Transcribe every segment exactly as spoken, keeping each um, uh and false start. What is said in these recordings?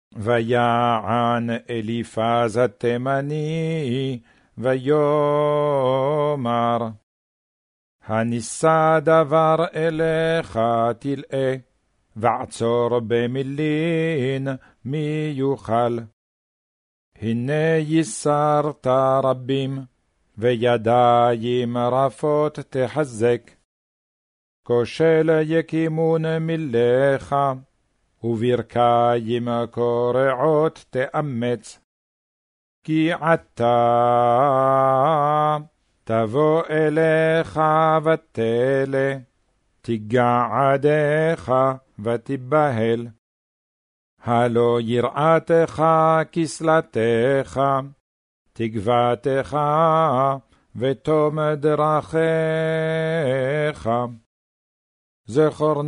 ויען אליפז התימני, ויאמר, הנישא דבר אליך תלאה, ועצור במילין מי יוכל. הנה ייסרת רבים, וידיים רפות תחזק. כושל יקימון מלך, וברכיים קורעות תאמץ. כי עתה תבוא אליך ותלה, תיגע עדיך ותבהל. הלא יראתך כסלתך, תגבתך ותום דרכיך. זכור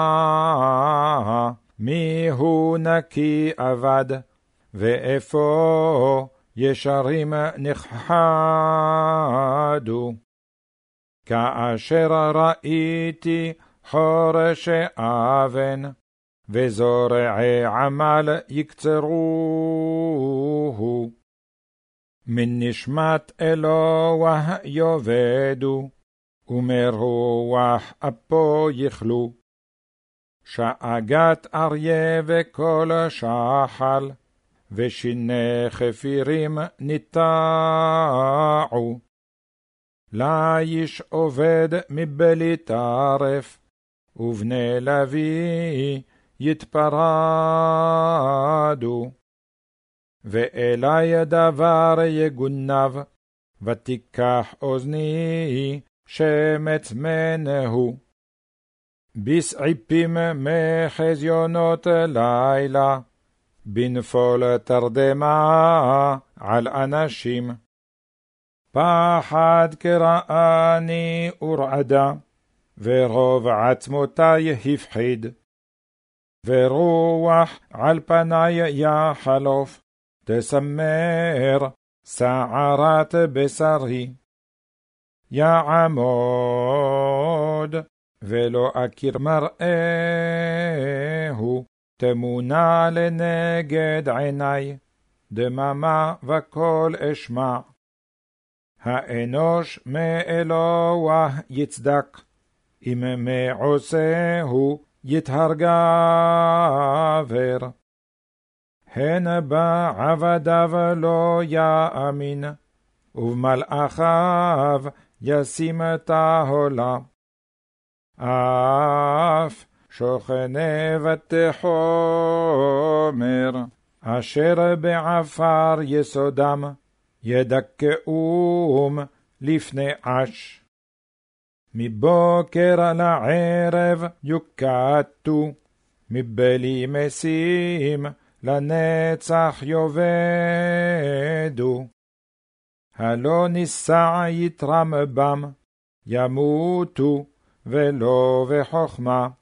נא מי הוא נקי אבד, ואיפה ישרים נכחדו. כאשר ראיתי חורש אבן, וזורעי עמל יקצרוהו. מן נשמת אלוה יאבדו, ומרוח אפו יכלו. שאגת אריה וכל שחל, ושיני חפירים ניטעו. לאיש עובד מבלי טרף, ובני לוי יתפרדו. ואלי דבר יגונב, ותיקח אוזני שמץ מנהו. בסעיפים מחזיונות לילה, בנפול תרדמה על אנשים. פחד קראני ורעדה, ורוב עצמותי הפחיד. ורוח על פני יחלוף, תסמר שערת בשרי. יעמוד ולא אכיר מראהו, תמונה לנגד עיני, דממה וקול אשמע. האנוש מאלוה יצדק, אם מעושהו יתהרגבר. הן בעבדיו לא יאמין, ובמלאכיו ישים תהולה. אף שוכני ותחומר, אשר בעפר יסודם, ידכאום לפני עש. מבוקר לערב יוקטו, מבלי משים לנצח יאבדו. הלא נישא יתרם בם, ימותו ולא בחוכמה.